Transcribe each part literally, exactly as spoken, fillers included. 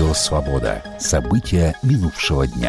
Радио «Свобода». События минувшего дня.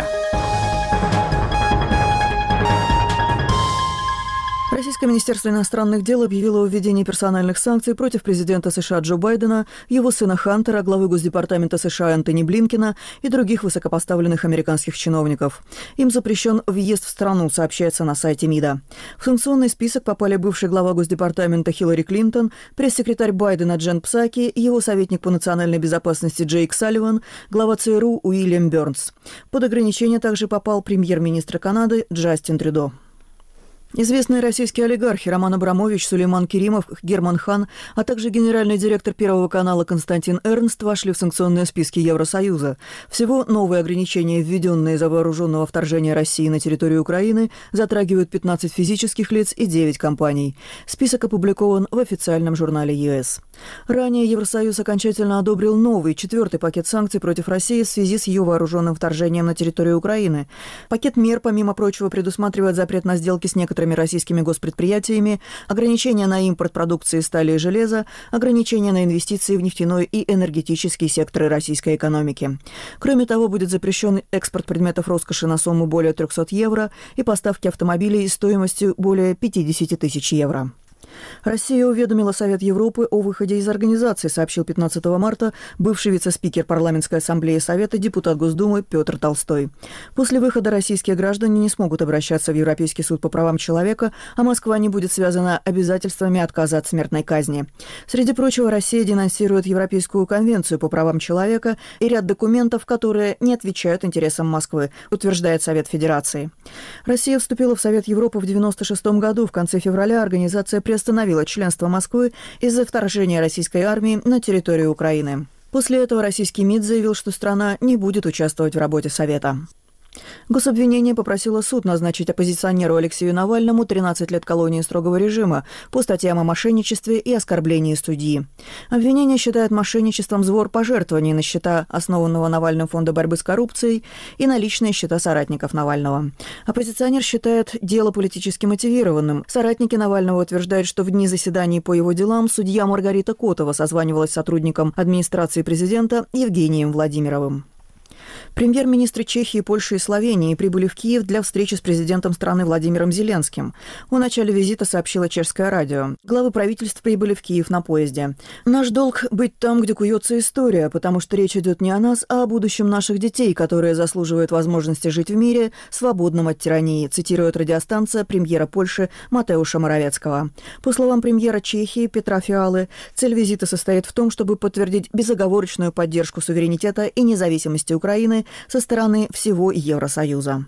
Российское министерство иностранных дел объявило о введении персональных санкций против президента США Джо Байдена, его сына Хантера, главы Госдепартамента США Энтони Блинкена и других высокопоставленных американских чиновников. Им запрещен въезд в страну, сообщается на сайте МИДа. В санкционный список попали бывший глава Госдепартамента Хиллари Клинтон, пресс-секретарь Байдена Джен Псаки, его советник по национальной безопасности Джейк Салливан, глава ЦРУ Уильям Бёрнс. Под ограничение также попал премьер-министр Канады Джастин Трюдо. Известные российские олигархи Роман Абрамович, Сулейман Керимов, Герман Хан, а также генеральный директор Первого канала Константин Эрнст вошли в санкционные списки Евросоюза. Всего новые ограничения, введенные из-за вооруженного вторжения России на территорию Украины, затрагивают пятнадцать физических лиц и девять компаний. Список опубликован в официальном журнале ЕС. Ранее Евросоюз окончательно одобрил новый, четвертый пакет санкций против России в связи с ее вооруженным вторжением на территорию Украины. Пакет мер, помимо прочего, предусматривает запрет на сделки с некоторыми российскими госпредприятиями, ограничения на импорт продукции стали и железа, ограничения на инвестиции в нефтяной и энергетический секторы российской экономики. Кроме того, будет запрещен экспорт предметов роскоши на сумму более трехсот евро и поставки автомобилей стоимостью более пятьдесят тысяч евро. Россия уведомила Совет Европы о выходе из организации, сообщил пятнадцатого марта бывший вице-спикер Парламентской ассамблеи Совета, депутат Госдумы Петр Толстой. После выхода российские граждане не смогут обращаться в Европейский суд по правам человека, а Москва не будет связана обязательствами отказа от смертной казни. Среди прочего, Россия денонсирует Европейскую конвенцию по правам человека и ряд документов, которые не отвечают интересам Москвы, утверждает Совет Федерации. Россия вступила в Совет Европы в девяносто шестом году. В конце февраля организация приостановила членство Москвы из-за вторжения российской армии на территорию Украины. После этого российский МИД заявил, что страна не будет участвовать в работе Совета. Гособвинение попросило суд назначить оппозиционеру Алексею Навальному тринадцать лет колонии строгого режима по статьям о мошенничестве и оскорблении судьи. Обвинение считает мошенничеством сбор пожертвований на счета основанного Навальным фонда борьбы с коррупцией и на личные счета соратников Навального. Оппозиционер считает дело политически мотивированным. Соратники Навального утверждают, что в дни заседаний по его делам судья Маргарита Котова созванивалась с сотрудником администрации президента Евгением Владимировым. Премьер-министры Чехии, Польши и Словении прибыли в Киев для встречи с президентом страны Владимиром Зеленским. О начале визита сообщило чешское радио. Главы правительств прибыли в Киев на поезде. «Наш долг – быть там, где куется история, потому что речь идет не о нас, а о будущем наших детей, которые заслуживают возможности жить в мире, свободном от тирании», цитирует радиостанция премьера Польши Матеуша Моровецкого. По словам премьера Чехии Петра Фиалы, цель визита состоит в том, чтобы подтвердить безоговорочную поддержку суверенитета и независимости Украины со стороны всего Евросоюза.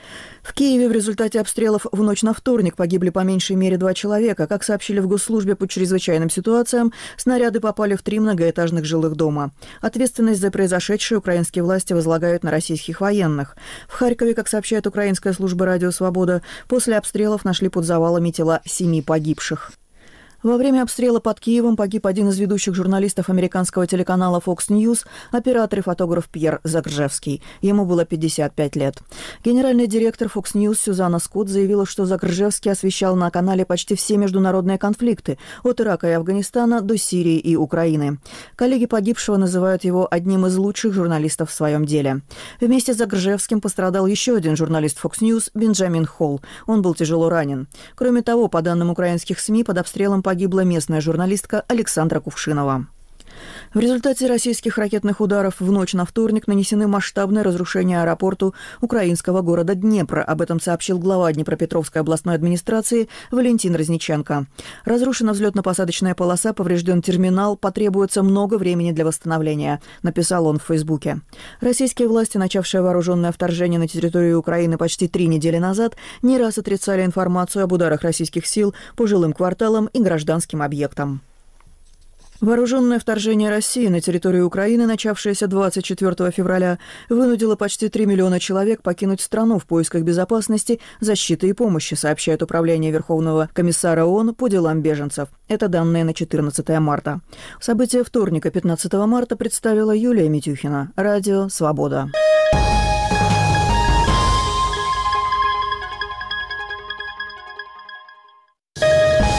В Киеве в результате обстрелов в ночь на вторник погибли по меньшей мере два человека. Как сообщили в Госслужбе по чрезвычайным ситуациям, снаряды попали в три многоэтажных жилых дома. Ответственность за произошедшее украинские власти возлагают на российских военных. В Харькове, как сообщает украинская служба «Радио Свобода», после обстрелов нашли под завалами тела семи погибших. Во время обстрела под Киевом погиб один из ведущих журналистов американского телеканала Fox News, оператор и фотограф Пьер Загржевский. Ему было пятьдесят пять лет. Генеральный директор Fox News Сюзанна Скотт заявила, что Загржевский освещал на канале почти все международные конфликты, от Ирака и Афганистана до Сирии и Украины. Коллеги погибшего называют его одним из лучших журналистов в своем деле. Вместе с Загржевским пострадал еще один журналист Fox News Бенджамин Холл. Он был тяжело ранен. Кроме того, по данным украинских СМИ, под обстрелом погибла местная журналистка Александра Кувшинова. В результате российских ракетных ударов в ночь на вторник нанесены масштабные разрушения аэропорту украинского города Днепр. Об этом сообщил глава Днепропетровской областной администрации Валентин Разниченко. Разрушена взлетно-посадочная полоса, поврежден терминал, потребуется много времени для восстановления, написал он в Фейсбуке. Российские власти, начавшие вооруженное вторжение на территорию Украины почти три недели назад, не раз отрицали информацию об ударах российских сил по жилым кварталам и гражданским объектам. Вооруженное вторжение России на территорию Украины, начавшееся двадцать четвёртого февраля, вынудило почти три миллиона человек покинуть страну в поисках безопасности, защиты и помощи, сообщает Управление Верховного комиссара ООН по делам беженцев. Это данные на четырнадцатое марта. События вторника, пятнадцатого марта, представила Юлия Митюхина. Радио «Свобода».